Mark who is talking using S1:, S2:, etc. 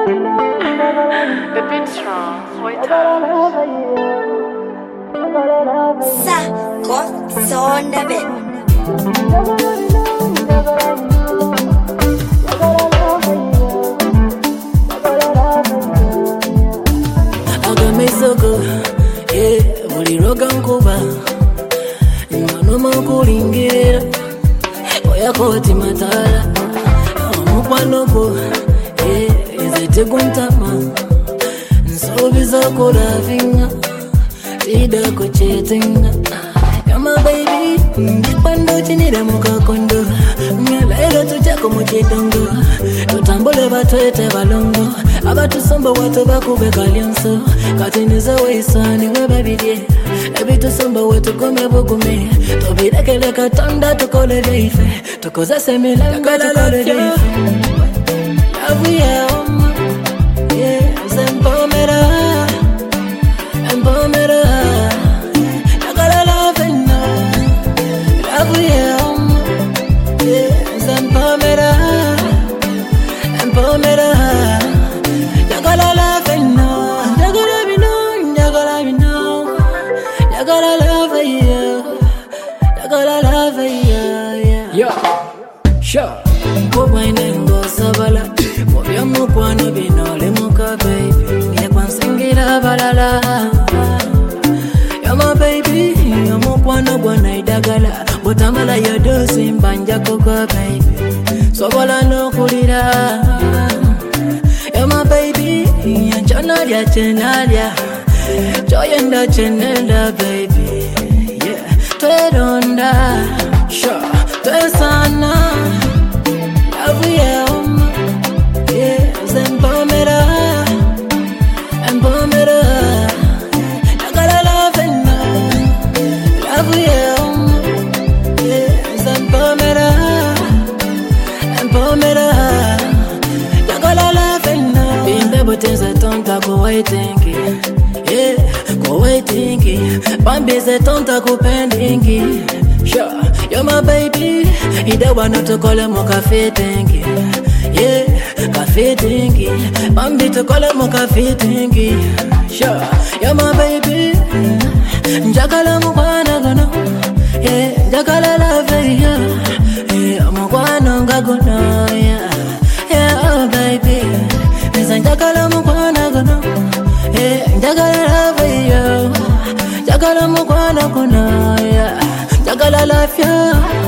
S1: The beat's strong, wait up.
S2: What's on the bed?
S3: Agamesoko, buliroga nkuba Manoma kulingira Oyakoti matala Omukwanogo, ezete kuntama Nsobiza kulavinga Tida kuchetinga You're my baby, Pando chinire mukakondo Nyalailo tuchako muchitongo Tutambole batwete balongo Abatu sombo watu bakube kalionso Katinize weisani webabidye Ebitu sombo wetu kome bugume Tobidekele katonda tukole jaife Tukoze semilenga tukole jaife Love ya oma Zempomera Empomera Yakala love no Love ya oma Zempomera Empomera Yakala love no Yakala me know Yakala me know Yakala love you Yakala love you Yeah Sure Kubainengo sabala Mobyamu kwano binole muka baby Nyekwansingira balala You're my baby Yomu kwano gwana idagala Botamala yodosi mbanja koko baby Sobola no kulira You're my baby Yanchonalya chenalya Joyenda chenenda baby Yeah Tweronda Sure Twesana Love ya oma Zempomera Empomera Yakala love no Love ya oma Zempomera Empomera Yakala love no Bimbe buteze tonta kuwaitingi Kuwaitingi Bambi ze tonta kupendingi Sure, you're my baby Ida wana tukole mo cafe tingi Cafe tingi Bambi tukole mo cafe tingi Sure, you're my baby Njakala mukwana gono Njakala love ya Mukwana ngagono Yeah, baby Njakala mukwana gono Njakala love ya Njakala mukwana gono Yakala love ya